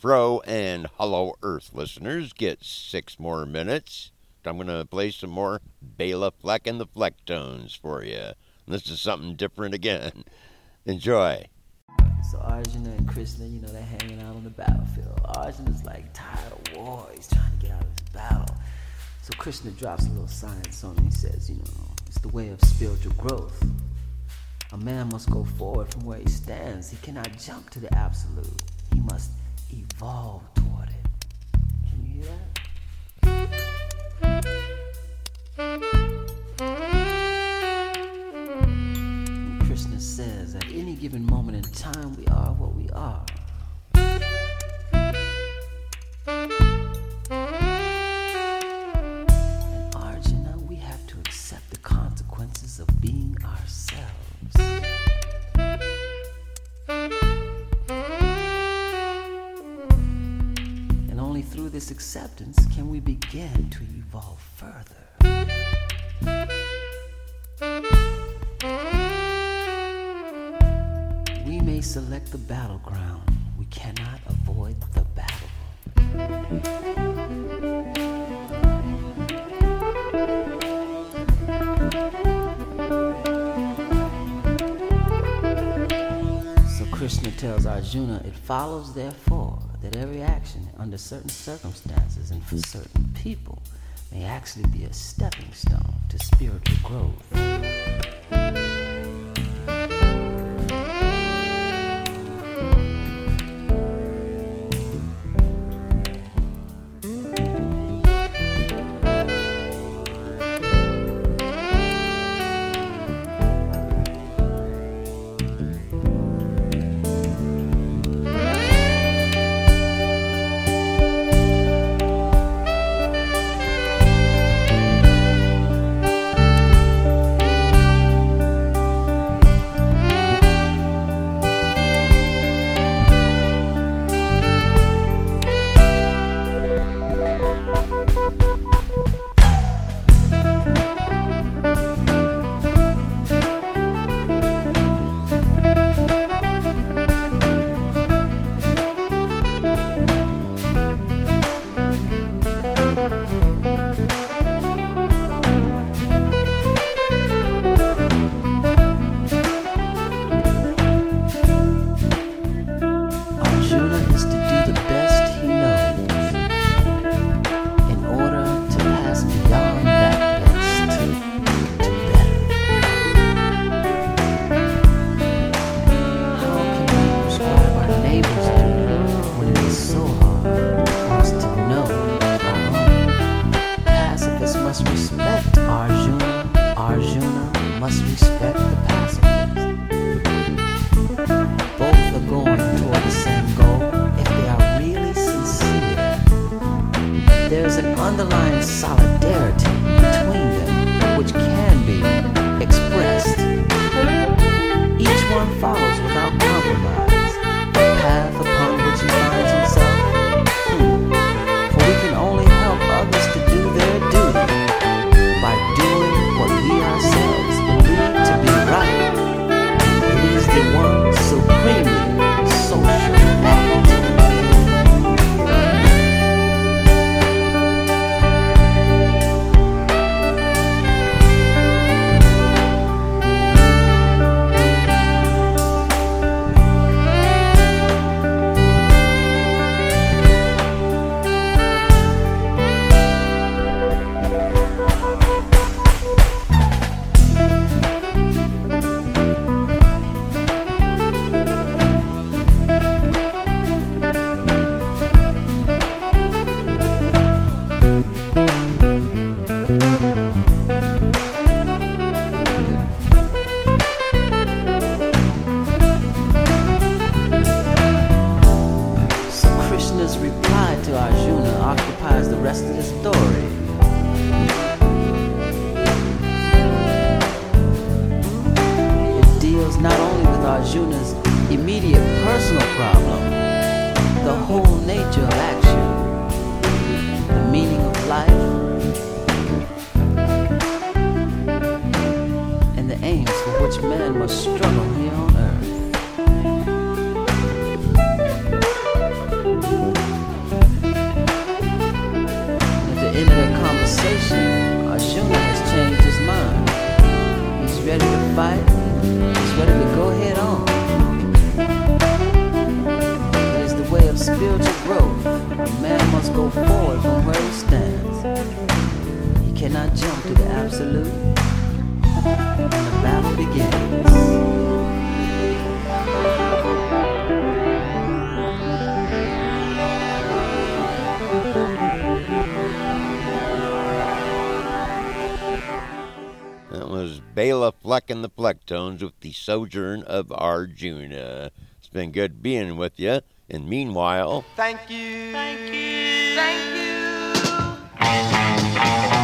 Fro and Hollow Earth listeners get 6 more minutes. I'm going to play some more Bela Fleck and the Flecktones for you. This is something different again. Enjoy. So Arjuna and Krishna, they're hanging out on the battlefield. Arjuna's like tired of war. He's trying to get out of this battle. So Krishna drops a little science on him. He says, it's the way of spiritual growth. A man must go forward from where he stands. He cannot jump to the absolute. He must evolve toward it. Can you hear that? And Krishna says, at any given moment in time, we are what we are. And Arjuna, we have to accept the consequences of being ourselves. And only through this acceptance can we begin to evolve further. We may select the battleground, we cannot avoid the battle. So Krishna tells Arjuna, it follows therefore that every action under certain circumstances and for certain people may actually be a stepping stone to spiritual growth. fight, it's ready to go head on. It is the way of spiritual growth. A man must go forward from where he stands. He cannot jump to the absolute. And the battle begins. That was Bela Fleck and the Flecktones with the Sojourn of Arjuna. It's been good being with you. And meanwhile, thank you. Thank you. Thank you.